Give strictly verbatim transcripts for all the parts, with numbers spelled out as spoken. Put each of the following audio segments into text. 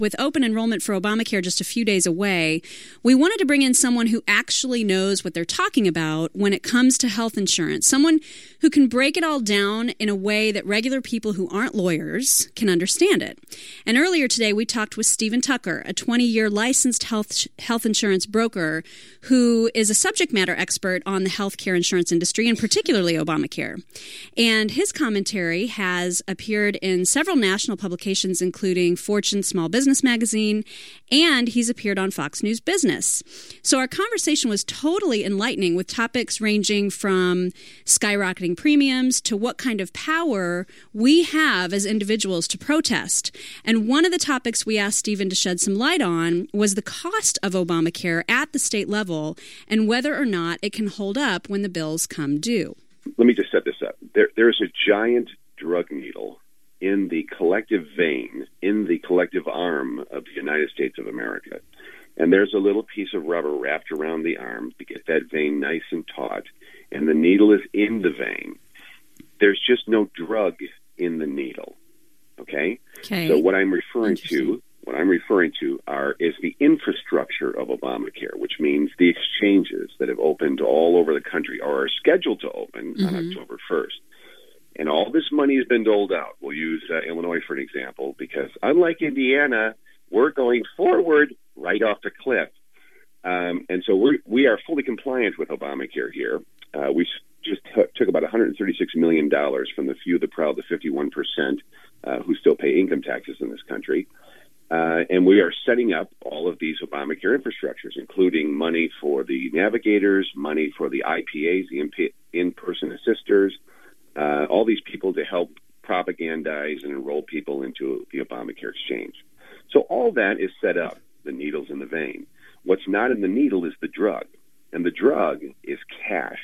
With open enrollment for Obamacare just a few days away, we wanted to bring in someone who actually knows what they're talking about when it comes to health insurance, someone who can break it all down in a way that regular people who aren't lawyers can understand it. And earlier today, we talked with Stephen Tucker, a twenty-year licensed health health insurance broker who is a subject matter expert on the healthcare insurance industry, and particularly Obamacare. And his commentary has appeared in several national publications, including Fortune Small Business Magazine, and he's appeared on Fox News Business. So our conversation was totally enlightening, with topics ranging from skyrocketing premiums to what kind of power we have as individuals to protest. And one of the topics we asked Stephen to shed some light on was the cost of Obamacare at the state level and whether or not it can hold up when the bills come due. Let me just set this up. There, there's a giant drug needle in the collective vein, in the collective arm of the United States of America. And there's a little piece of rubber wrapped around the arm to get that vein nice and taut, and the needle is in the vein. There's just no drug in the needle, okay? Okay. So what I'm referring to, what I'm referring to are is the infrastructure of Obamacare, which means the exchanges that have opened all over the country or are scheduled to open mm-hmm. on October first. And all this money has been doled out. We'll use uh, Illinois for an example, because unlike Indiana, we're going forward right off the cliff. Um, and so we're, we are fully compliant with Obamacare here. Uh, we just t- took about one hundred thirty-six million dollars from the few, the proud, the fifty-one percent uh, who still pay income taxes in this country. Uh, and we are setting up all of these Obamacare infrastructures, including money for the navigators, money for the I P As, the in- in-person assisters, Uh, all these people to help propagandize and enroll people into the Obamacare exchange. So all that is set up, the needle's in the vein. What's not in the needle is the drug, and the drug is cash.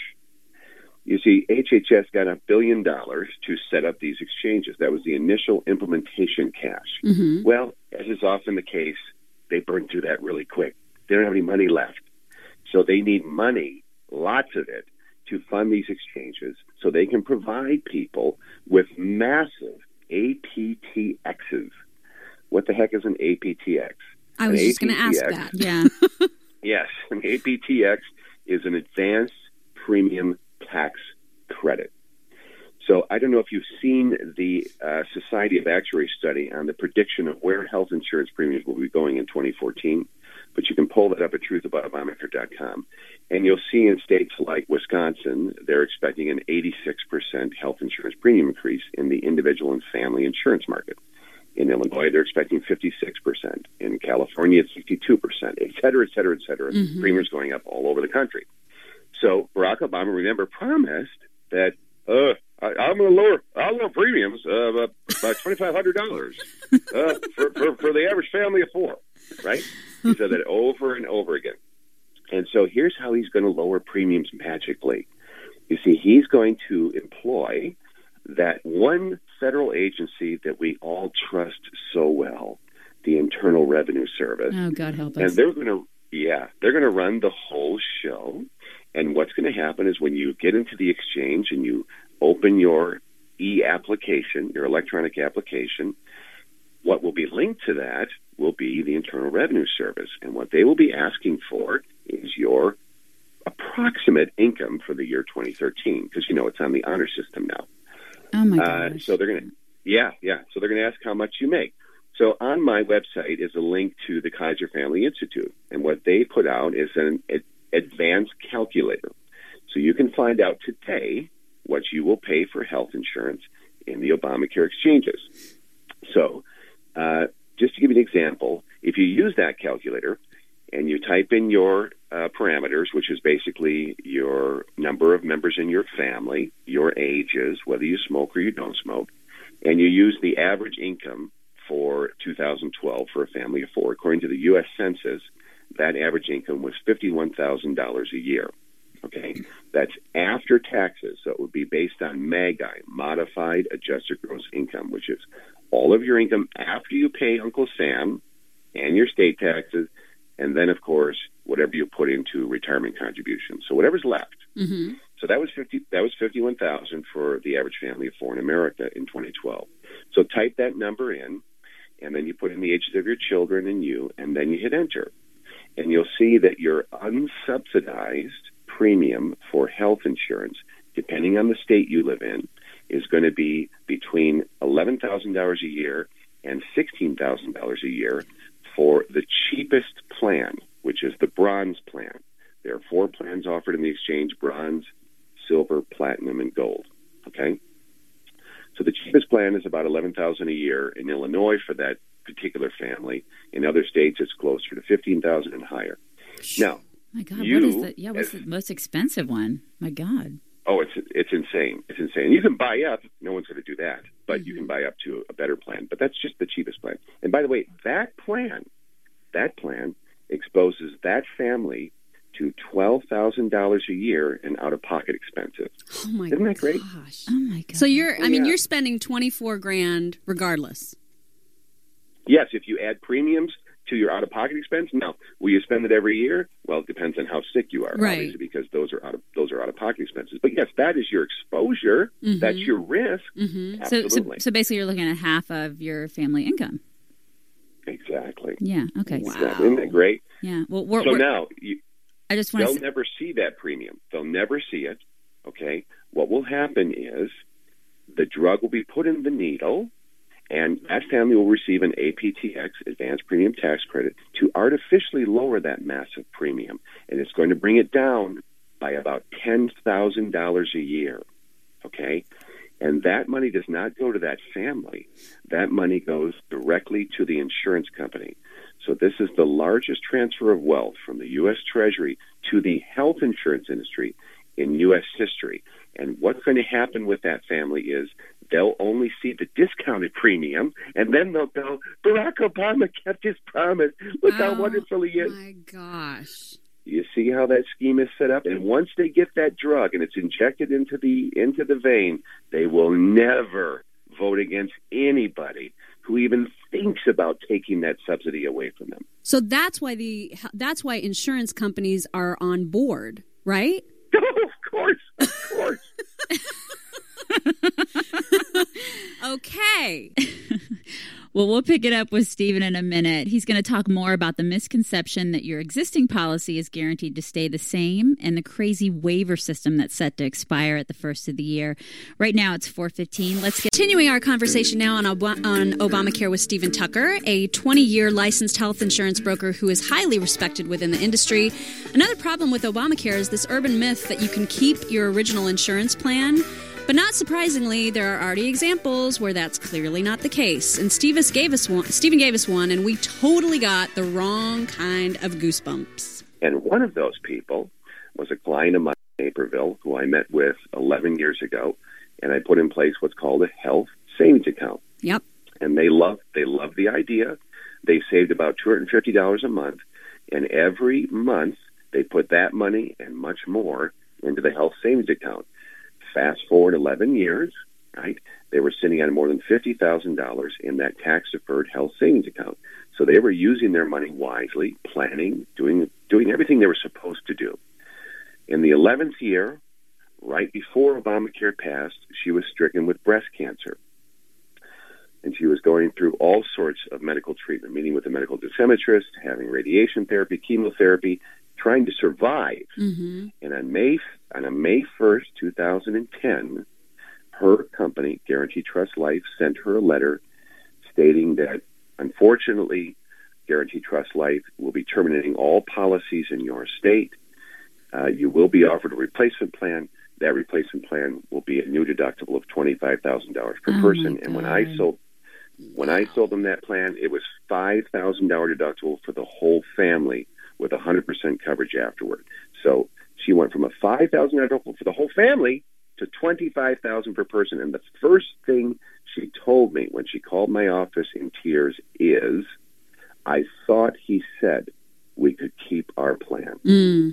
You see, H H S got a billion dollars to set up these exchanges. That was the initial implementation cash. Mm-hmm. Well, as is often the case, they burned through that really quick. They don't have any money left. So they need money, lots of it, to fund these exchanges so they can provide people with massive A P T Xs. What the heck is an A P T X? I was an just going to ask that, yeah. Yes, an A P T X is an advanced premium tax credit. So I don't know if you've seen the uh, Society of Actuaries study on the prediction of where health insurance premiums will be going in twenty fourteen, but you can pull that up at truth about obamacare dot com. And you'll see in states like Wisconsin, they're expecting an eighty-six percent health insurance premium increase in the individual and family insurance market. In Illinois, they're expecting fifty-six percent. In California, it's fifty-two percent, et cetera, et cetera, et cetera. Mm-hmm. Premiums going up all over the country. So Barack Obama, remember, promised that, uh, I, I'm going to lower, I'll lower premiums uh, by, by twenty-five hundred dollars uh, for, for, for the average family of four, right? He said that over and over again. And so here's how he's going to lower premiums magically. You see, he's going to employ that one federal agency that we all trust so well, the Internal Revenue Service. Oh, God help us. And they're going to, yeah, they're going to run the whole show. And what's going to happen is when you get into the exchange and you open your e-application, your electronic application, what will be linked to that will be the Internal Revenue Service. And what they will be asking for is your approximate income for the year twenty thirteen, because, you know, it's on the honor system now. Oh, my uh, gosh. So they're going to, yeah, yeah. So they're going to ask how much you make. So on my website is a link to the Kaiser Family Institute. And what they put out is an ad- advanced calculator. So you can find out today what you will pay for health insurance in the Obamacare exchanges. So uh, just to give you an example, if you use that calculator and you type in your uh, parameters, which is basically your number of members in your family, your ages, whether you smoke or you don't smoke, and you use the average income for two thousand twelve for a family of four, according to the U S Census, that average income was fifty-one thousand dollars a year. Okay, that's after taxes, so it would be based on MAGI, Modified Adjusted Gross Income, which is all of your income after you pay Uncle Sam and your state taxes, and then, of course, whatever you put into retirement contributions. So whatever's left. Mm-hmm. So that was fifty. That was fifty-one thousand for the average family of four in America in twenty twelve. So type that number in, and then you put in the ages of your children and you, and then you hit enter. And you'll see that your unsubsidized premium for health insurance, depending on the state you live in, is going to be between eleven thousand dollars a year and sixteen thousand dollars a year for the cheapest plan, which is the bronze plan. There are four plans offered in the exchange: bronze, silver, platinum, and gold. Okay? So the cheapest plan is about eleven thousand dollars a year in Illinois for that particular family. In other states, it's closer to fifteen thousand dollars and higher. Now, my God, you, what is the, yeah, what's as, the most expensive one? My God. Oh, it's it's insane. It's insane. You can buy up. No one's going to do that. But mm-hmm. you can buy up to a better plan. But that's just the cheapest plan. And by the way, that plan, that plan exposes that family to twelve thousand dollars a year in out-of-pocket expenses. Oh, my Isn't that great? Gosh. Oh, my God. So you're, I oh, mean, yeah. you're spending twenty-four grand regardless. Yes, if you add premiums to your out-of-pocket expense. Now, will you spend it every year? Well, it depends on how sick you are, right. obviously, because those are out of those are out-of-pocket expenses. But yes, that is your exposure. Mm-hmm. That's your risk. Mm-hmm. So, Absolutely. so, so basically, you're looking at half of your family income. Exactly. Yeah. Okay. Wow. Exactly. Isn't that great? Yeah. Well, we're, so we're, now you, I just want they'll to. never see that premium. They'll never see it. Okay. What will happen is the drug will be put in the needle, and that family will receive an A P T X, Advanced Premium Tax Credit, to artificially lower that massive premium. And it's going to bring it down by about ten thousand dollars a year. Okay? And that money does not go to that family. That money goes directly to the insurance company. So this is the largest transfer of wealth from the U S Treasury to the health insurance industry in U S history. And what's going to happen with that family is they'll only see the discounted premium, and then they'll go, Barack Obama kept his promise. Look oh, how wonderful he is. My gosh. You see how that scheme is set up? And once they get that drug and it's injected into the into the vein, they will never vote against anybody who even thinks about taking that subsidy away from them. So that's why the that's why insurance companies are on board, right? Oh, of course, of course. Okay. Well, we'll pick it up with Stephen in a minute. He's going to talk more about the misconception that your existing policy is guaranteed to stay the same and the crazy waiver system that's set to expire at the first of the year. Right now, it's four fifteen. Let's get Continuing our conversation now on, Ob- on Obamacare with Stephen Tucker, a twenty-year licensed health insurance broker who is highly respected within the industry. Another problem with Obamacare is this urban myth that you can keep your original insurance plan. But not surprisingly, there are already examples where that's clearly not the case. And Stephen gave us one, Stephen gave us one, and we totally got the wrong kind of goosebumps. And one of those people was a client of mine in Naperville who I met with eleven years ago, and I put in place what's called a health savings account. Yep. And they love they love the idea. They saved about two hundred fifty dollars a month, and every month they put that money and much more into the health savings account. Fast forward eleven years, right? They were sitting on more than fifty thousand dollars in that tax-deferred health savings account. So they were using their money wisely, planning, doing doing everything they were supposed to do. In the eleventh year, right before Obamacare passed, she was stricken with breast cancer. And she was going through all sorts of medical treatment, meeting with a medical dosimetrist, having radiation therapy, chemotherapy, trying to survive. Mm-hmm. And on May on May first, two thousand ten, her company, Guarantee Trust Life, sent her a letter stating that, unfortunately, Guarantee Trust Life will be terminating all policies in your state. Uh, you will be offered a replacement plan. That replacement plan will be a new deductible of twenty-five thousand dollars per oh person. And when I sold when I sold them that plan, it was five thousand dollars deductible for the whole family with one hundred percent coverage afterward. So she went from a five thousand dollars deductible for the whole family to twenty-five thousand dollars per person. And the first thing she told me when she called my office in tears is, I thought he said we could keep our plan. Mm.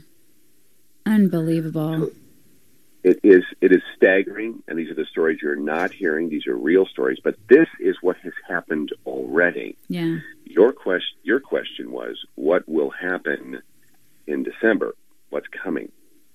Unbelievable. It is it is staggering, and these are the stories you're not hearing. These are real stories, but this is what has happened already. Yeah. Your question, your question was, what will happen in December? What's coming?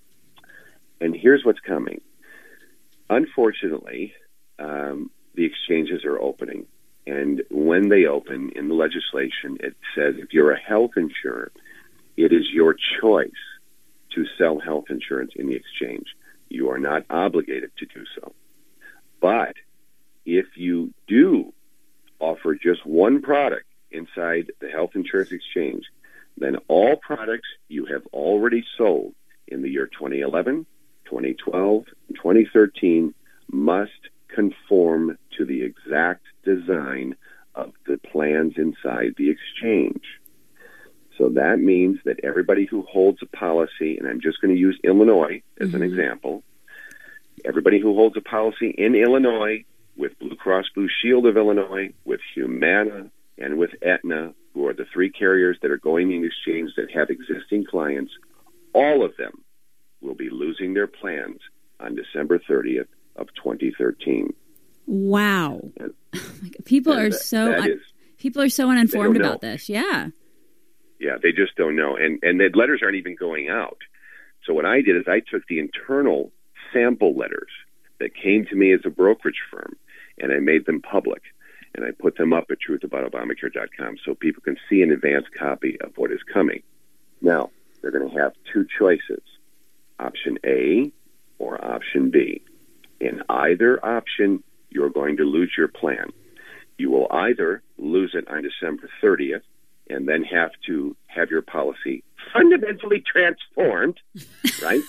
And here's what's coming. Unfortunately, um, the exchanges are opening, And when they open in the legislation, it says if you're a health insurer, it is your choice to sell health insurance in the exchange. You are not obligated to do so. But if you do offer just one product inside the health insurance exchange, then all products you have already sold in the year twenty eleven, twenty twelve, and twenty thirteen must conform to the exact design of the plans inside the exchange. So that means that everybody who holds a policy, and I'm just going to use Illinois as mm-hmm. an example, everybody who holds a policy in Illinois with Blue Cross Blue Shield of Illinois, with Humana, and with Aetna, who are the three carriers that are going in exchange that have existing clients, all of them will be losing their plans on December thirtieth of twenty thirteen. Wow. And, people are that, so that un- is, people are so uninformed about this. Yeah. Yeah, they just don't know. And and the letters aren't even going out. So what I did is I took the internal sample letters that came to me as a brokerage firm, and I made them public. And I put them up at truth about obamacare dot com so people can see an advance copy of what is coming. Now, they're going to have two choices, option A or option B. In either option, you're going to lose your plan. You will either lose it on December thirtieth and then have to have your policy fundamentally transformed, right,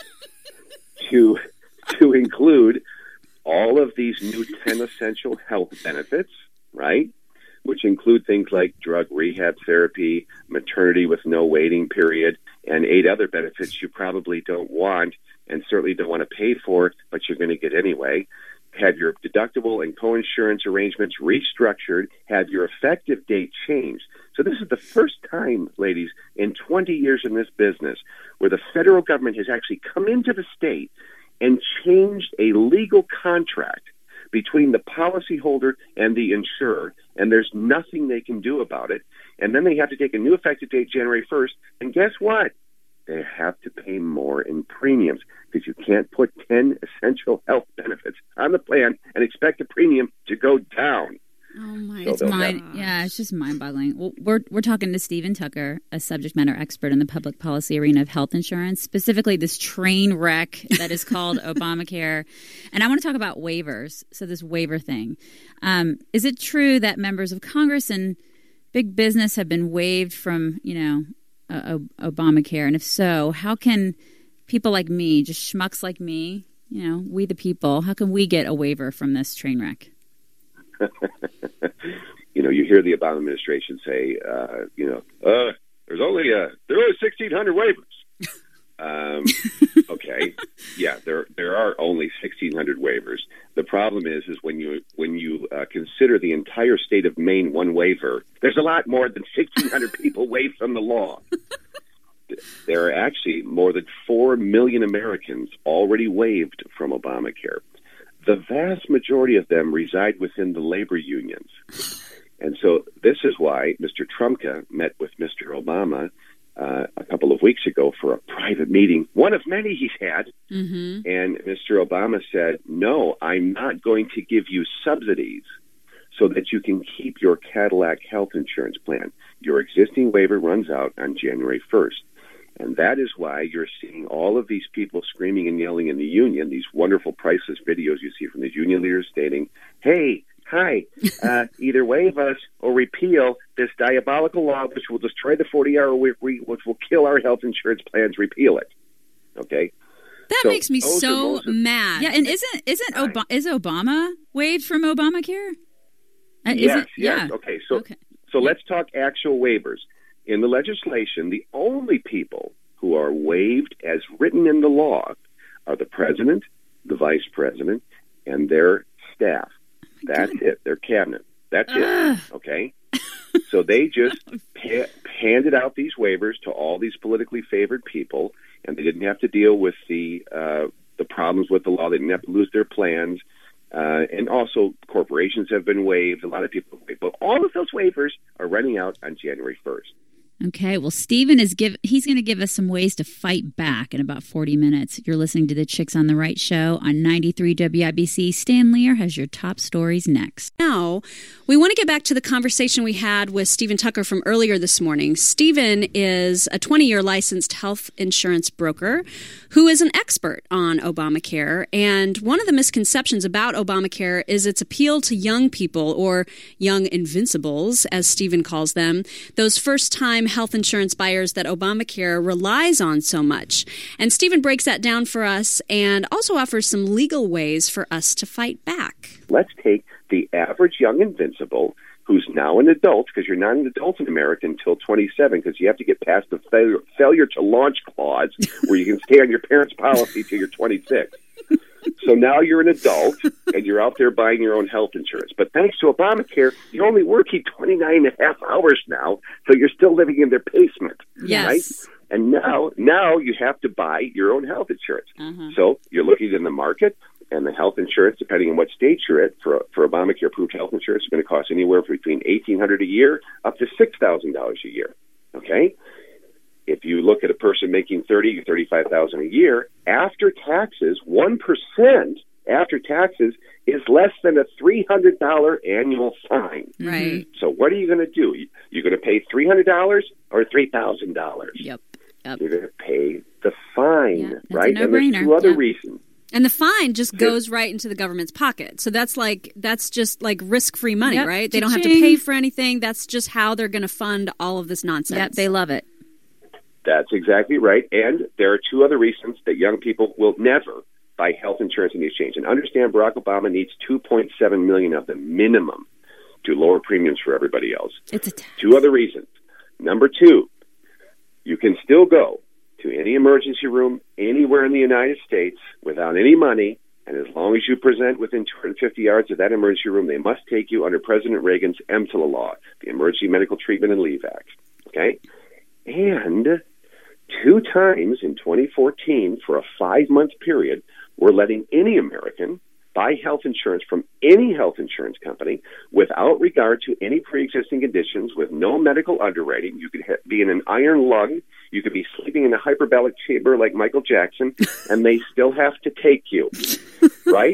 to to include all of these new ten essential health benefits, right, which include things like drug rehab therapy, maternity with no waiting period, and eight other benefits you probably don't want and certainly don't want to pay for, but you're going to get anyway. Have your deductible and coinsurance arrangements restructured, have your effective date changed. So this is the first time, ladies, in twenty years in this business where the federal government has actually come into the state and changed a legal contract between the policyholder and the insurer, and there's nothing they can do about it. And then they have to take a new effective date, January first, and guess what? They have to pay more in premiums because you can't put ten essential health benefits on the plan and expect the premium to go down. Oh my! So it's mind, have, yeah, it's just mind-boggling. Well, we're we're talking to Stephen Tucker, a subject matter expert in the public policy arena of health insurance, specifically this train wreck that is called Obamacare. And I want to talk about waivers. So this waiver thing, um, is it true that members of Congress and big business have been waived from, you know, uh, Obamacare? And if so, how can people like me, just schmucks like me, you know, we the people, how can we get a waiver from this train wreck? You know, you hear the Obama administration say, uh, you know, uh, there's only uh, there are only sixteen hundred waivers. Um, okay, yeah, there there are only sixteen hundred waivers. The problem is, is when you when you uh, consider the entire state of Maine one waiver, there's a lot more than sixteen hundred people waived from the law. There are actually more than four million Americans already waived from Obamacare. The vast majority of them reside within the labor unions. And so this is why Mister Trumka met with Mister Obama uh, a couple of weeks ago for a private meeting, one of many he's had. Mm-hmm. And Mister Obama said, no, I'm not going to give you subsidies so that you can keep your Cadillac health insurance plan. Your existing waiver runs out on January first. And that is why you're seeing all of these people screaming and yelling in the union, these wonderful priceless videos you see from these union leaders stating, hey, hi, uh, either waive us or repeal this diabolical law which will destroy the forty-hour week, which will kill our health insurance plans, repeal it. Okay? That so makes me so of, mad. Yeah, and isn't isn't Ob- is Obama waived from Obamacare? Uh, yes, yes. Yeah. Okay, so okay. so let's talk actual waivers. In the legislation, the only people who are waived as written in the law are the president, the vice president, and their staff. That's God. it. Their cabinet. That's Ugh. it. Okay? So they just pa- handed out these waivers to all these politically favored people, and they didn't have to deal with the uh, the problems with the law. They didn't have to lose their plans. Uh, and also, corporations have been waived. A lot of people have waived. But all of those waivers are running out on January first. Okay, well, Stephen is give he's going to give us some ways to fight back in about forty minutes. You're listening to the Chicks on the Right show on ninety-three W I B C. Stan Lear has your top stories next. Now, we want to get back to the conversation we had with Stephen Tucker from earlier this morning. Stephen is a twenty-year licensed health insurance broker who is an expert on Obamacare. And one of the misconceptions about Obamacare is its appeal to young people, or young invincibles, as Stephen calls them, those first-time health insurance buyers that Obamacare relies on so much. And Stephen breaks that down for us and also offers some legal ways for us to fight back. Let's take the average young invincible who's now an adult, because you're not an adult in America until twenty-seven, because you have to get past the failure, failure to launch clause where you can stay on your parents' policy till you're twenty-six. So now you're an adult, and you're out there buying your own health insurance. But thanks to Obamacare, you're only working twenty-nine and a half hours now, so you're still living in their basement. Yes. Right? And now, now you have to buy your own health insurance. Uh-huh. So you're looking in the market, and the health insurance, depending on what state you're at, for for Obamacare-approved health insurance, is going to cost anywhere between eighteen hundred dollars a year up to six thousand dollars a year. Okay? If you look at a person making thirty thousand dollars or thirty-five thousand dollars a year, after taxes, one percent after taxes is less than a three hundred dollars annual fine. Right. So what are you going to do? You're going to pay three hundred dollars or three thousand dollars? Yep. Yep. You're going to pay the fine, yeah, right? A and there's two other yeah. reasons. And the fine just goes right into the government's pocket. So that's like that's just like risk-free money, yep. right? They don't have to Cha-ching. pay for anything. That's just how they're going to fund all of this nonsense. Yep, they love it. That's exactly right. And there are two other reasons that young people will never buy health insurance in the exchange. And understand, Barack Obama needs two point seven million dollars of the minimum to lower premiums for everybody else. It's a tax. Two other reasons. Number two, you can still go to any emergency room anywhere in the United States without any money, and as long as you present within two hundred fifty yards of that emergency room, they must take you under President Reagan's EMTALA law, the Emergency Medical Treatment and Leave Act. Okay? And two times in twenty fourteen, for a five-month period, we're letting any American buy health insurance from any health insurance company without regard to any pre-existing conditions, with no medical underwriting. You could ha- be in an iron lung. You could be sleeping in a hyperbaric chamber like Michael Jackson, and they still have to take you, right?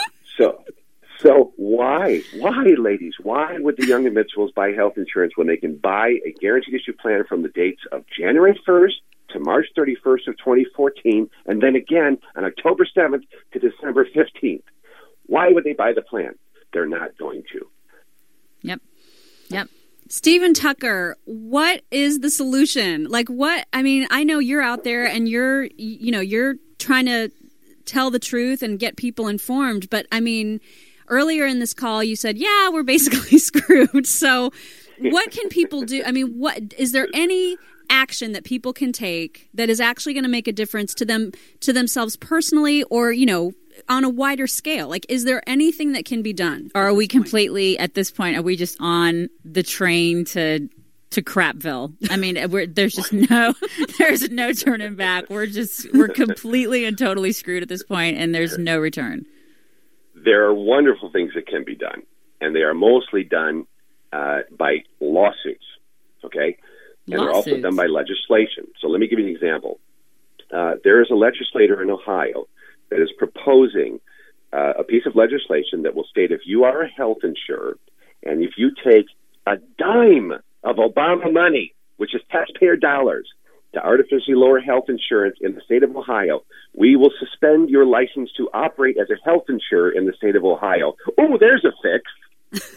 So so why, why, ladies, why would the young invincibles buy health insurance when they can buy a guaranteed issue plan from the dates of January first to March thirty-first of twenty fourteen, and then again on October seventh to December fifteenth? Why would they buy the plan? They're not going to. Yep. Yep. Stephen Tucker, what is the solution? Like what, I mean, I know you're out there and you're, you know, you're trying to tell the truth and get people informed. But I mean, earlier in this call, you said, yeah, we're basically screwed. So what can people do? I mean, what, is there any action that people can take that is actually going to make a difference to them, to themselves personally, or, you know, on a wider scale? Like, is there anything that can be done? Or are we completely, at this point, are we just on the train to to Crapville? I mean, we're, there's just no, there's no turning back. We're just, we're completely and totally screwed at this point, and there's no return. There are wonderful things that can be done, and they are mostly done uh, by lawsuits, okay? And Lawsuits. they're also done by legislation. So let me give you an example. Uh, there is a legislator in Ohio that is proposing uh, a piece of legislation that will state if you are a health insurer and if you take a dime of Obama money, which is taxpayer dollars, to artificially lower health insurance in the state of Ohio, we will suspend your license to operate as a health insurer in the state of Ohio. Oh, there's a fix.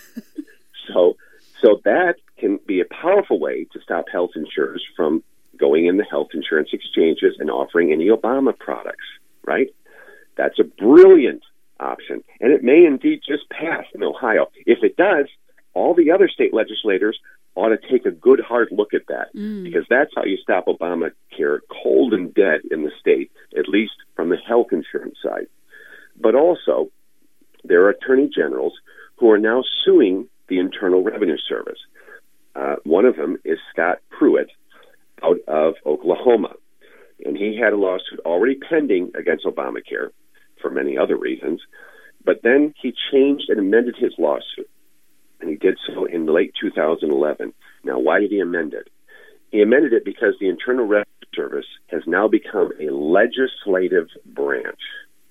so, so that can be a powerful way to stop health insurers from going in the health insurance exchanges and offering any Obama products, right? That's a brilliant option, and it may indeed just pass in Ohio. If it does, all the other state legislators ought to take a good hard look at that, mm. because that's how you stop Obamacare cold and dead in the state, at least from the health insurance side. But also, there are attorney generals who are now suing the Internal Revenue Service. Uh, one of them is Scott Pruitt out of Oklahoma, and he had a lawsuit already pending against Obamacare for many other reasons, but then he changed and amended his lawsuit, and he did so in late two thousand eleven. Now, why did he amend it? He amended it because the Internal Revenue Service has now become a legislative branch.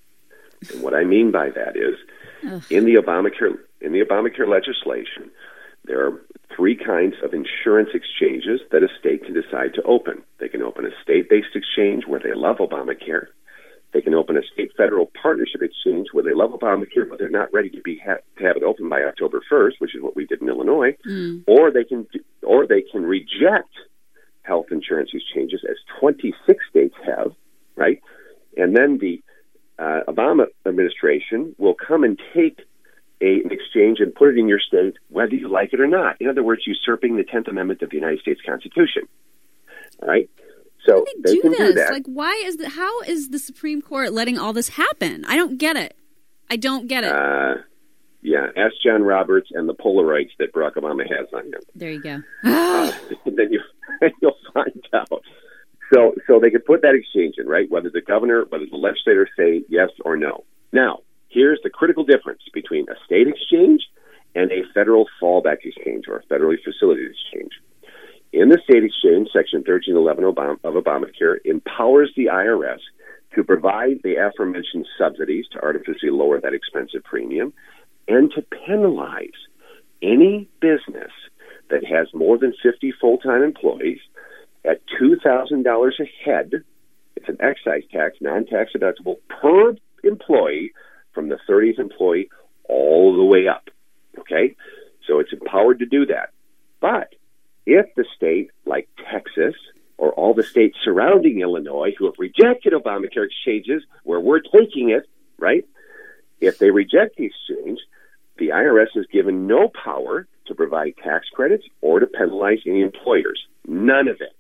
And what I mean by that is, Ugh. in the Obamacare in the Obamacare legislation, there are three kinds of insurance exchanges that a state can decide to open. They can open a state-based exchange where they love Obamacare. They can open a state-federal partnership exchange where they love Obamacare, but they're not ready to be ha- to have it open by October first, which is what we did in Illinois. Mm. Or they can or they can reject health insurance exchanges, as twenty-six states have, right? And then the uh, Obama administration will come and take a, an exchange and put it in your state, whether you like it or not. In other words, usurping the tenth Amendment of the United States Constitution. All right? So they, they do can this? do that. Like, why is the, how is the Supreme Court letting all this happen? I don't get it. I don't get it. Uh, yeah, ask John Roberts and the Polaroids that Barack Obama has on him. There you go. uh, then you, you'll find out. So, so they could put that exchange in, right? Whether the governor, whether the legislators say yes or no. Now, here's the critical difference between a state exchange and a federal fallback exchange or a federally facilitated exchange. In the state exchange, Section thirteen eleven of Obamacare empowers the I R S to provide the aforementioned subsidies to artificially lower that expensive premium and to penalize any business that has more than fifty full-time employees at two thousand dollars a head. It's an excise tax, non-tax deductible, per employee from the thirtieth employee all the way up. Okay? So it's empowered to do that. But if the state, like Texas, or all the states surrounding Illinois who have rejected Obamacare exchanges where we're taking it, right? If they reject the exchange, the I R S is given no power to provide tax credits or to penalize any employers. None of it.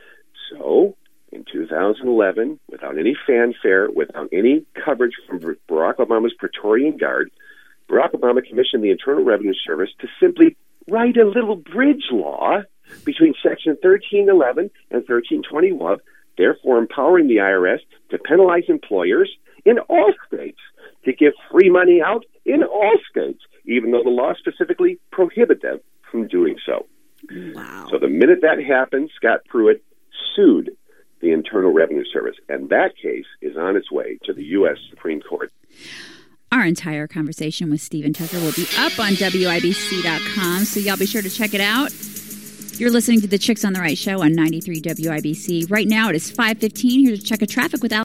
So, in two thousand eleven, without any fanfare, without any coverage from Barack Obama's Praetorian Guard, Barack Obama commissioned the Internal Revenue Service to simply write a little bridge law between Section thirteen eleven and thirteen twenty-one, therefore empowering the I R S to penalize employers in all states, to give free money out in all states, even though the law specifically prohibits them from doing so. Wow. So the minute that happened, Scott Pruitt sued the Internal Revenue Service, and that case is on its way to the U S Supreme Court. Our entire conversation with Stephen Tucker will be up on W I B C dot com, so y'all be sure to check it out. You're listening to the Chicks on the Right show on ninety-three W I B C. Right now it is five fifteen. Here to check a traffic with Alex.